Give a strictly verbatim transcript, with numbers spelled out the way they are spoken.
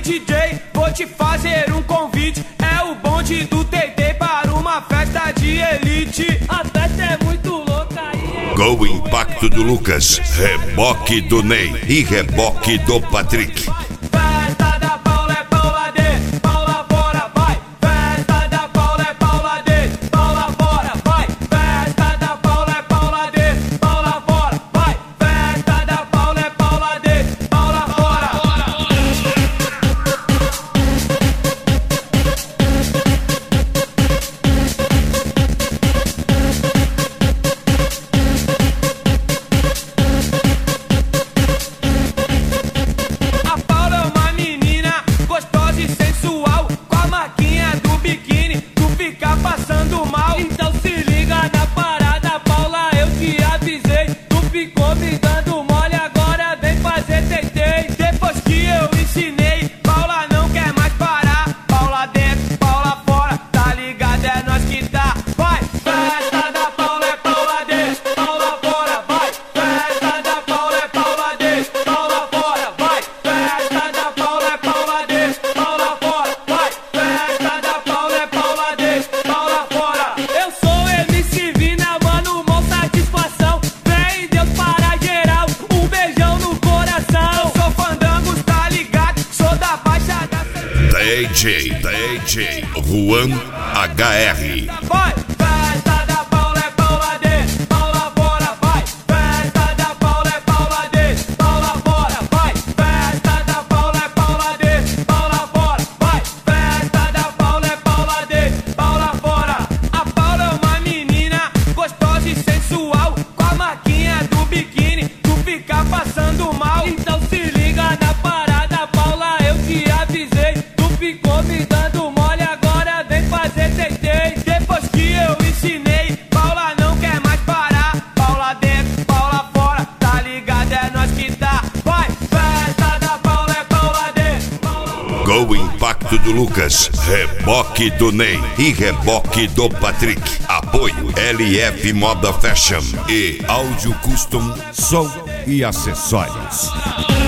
D J, vou te fazer um convite. É o bonde do T T para uma festa de elite. A festa é muito louca e é... Gol Impacto do Lucas, reboque do Ney e reboque do Patrick. Festa da Paula é Paula dentro, Paula fora, vai. Festa da Paula é Paula dentro, Paula fora, vai. Festa da Paula é Paula dentro, Paula fora, vai. Festa da Paula é Paula dentro, Paula fora. A Paula é uma menina gostosa e sensual, com a marquinha do biquíni, tu fica passando mal. Então se liga na parada, Paula, eu te avisei. Tu ficou me dando mole, agora vem fazer tentei. Depois que eu ensinei, Paula não quer mais parar. Paula dentro, Paula fora, tá ligado? É nós que tá. Vai! Festa da Paula é Paula dentro, Paula fora, vai! Festa da Paula é Paula dentro, Paula fora, vai! Festa da Paula é Paula dentro, Paula fora, vai! Festa da Paula é Paula dentro, Paula fora. Eu sou M C Vina, mano, mó satisfação. Vem Deus para geral, um beijão no coração. Eu sou Fandangos, tá ligado? Sou da Baixa da... D J, D J, Juan H R. Vai! Festa da Paula é Paula dentro, Paula fora, vai! Festa da Paula é Paula dentro, Paula fora, vai! Festa da Paula é Paula dentro, Paula fora, vai! Festa da Paula é Paula dentro, Paula fora. A Paula é uma menina gostosa e sensual, com a marquinha do biquíni, tu fica passando mal. Então se liga na parada, Paula, eu te avisei. Tu ficou me dando mole, agora vem fazer tentei. Depois que eu ensinei, Paula não quer mais parar. Paula dentro, Paula fora, tá ligado? É nós que tá. Vai! Festa da Paula é Paula dentro, Paula fora. Gol Impacto do Lucas, reboque do Ney e reboque do Patrick. Apoio L F Moda Fashion e Áudio Custom, som e acessórios.